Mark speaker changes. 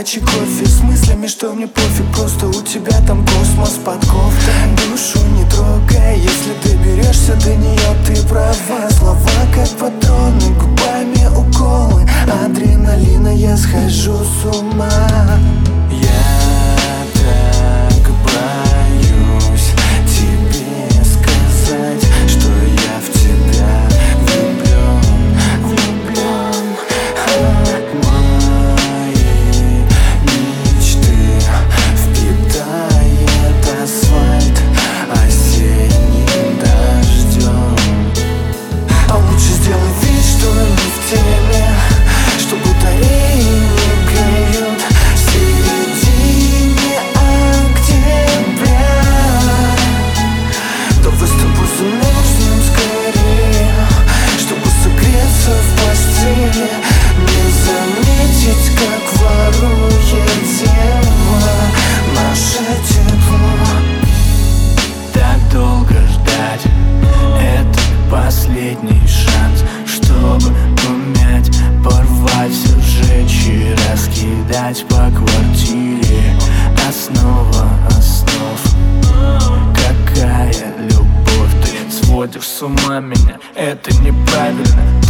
Speaker 1: горячий кофе с мыслями, что мне пофиг, просто у тебя там космос под кофтой. Душу не трогай, если ты берешься до нее, ты права. Слова как патроны, губами уколы адреналина, я схожу с ума. Я так боюсь тебе сказать, что я в тебя влюблен. Мои мечты впитает асфальт осенним дождем. А лучше сделай вид, что не в теме, что батареи не греют в середине октября. Давай с тобой замерзнем скорее, чтобы согреться в постели, не заметить, как ворует тело наше тепло.
Speaker 2: Так долго ждать, это последний шанс, чтобы помять, порвать, все сжечь и раскидать по квартире. Основа основ. Какая любовь, ты сводишь с ума меня, это неправильно.